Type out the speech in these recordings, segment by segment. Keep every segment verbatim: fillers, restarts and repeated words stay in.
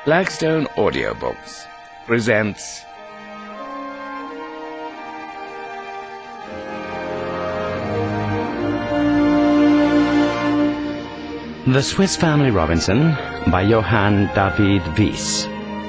Blackstone Audiobooks presents The Swiss Family Robinson by Johann David Wyss.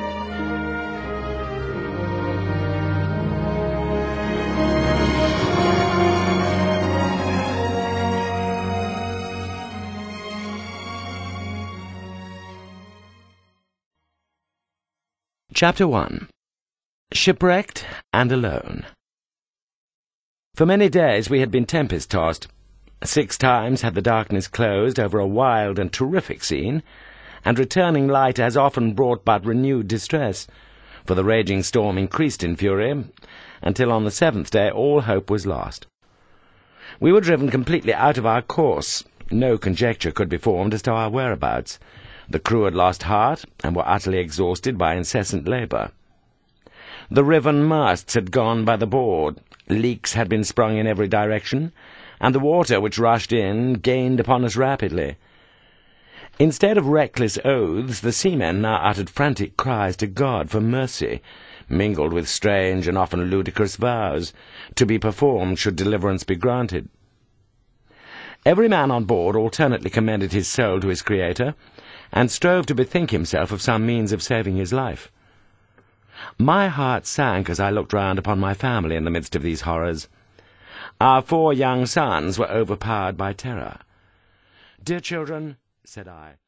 Chapter one. Shipwrecked and Alone. For many days we had been tempest-tossed. Six times had the darkness closed over a wild and terrific scene, and returning light as often brought but renewed distress, for the raging storm increased in fury, until on the seventh day all hope was lost. We were driven completely out of our course. No conjecture could be formed as to our whereabouts. The crew had lost heart, and were utterly exhausted by incessant labour. The riven masts had gone by the board, leaks had been sprung in every direction, and the water which rushed in gained upon us rapidly. Instead of reckless oaths, the seamen now uttered frantic cries to God for mercy, mingled with strange and often ludicrous vows, to be performed should deliverance be granted. Every man on board alternately commended his soul to his Creator, and strove to bethink himself of some means of saving his life. My heart sank as I looked round upon my family in the midst of these horrors. Our four young sons were overpowered by terror. "Dear children," said I,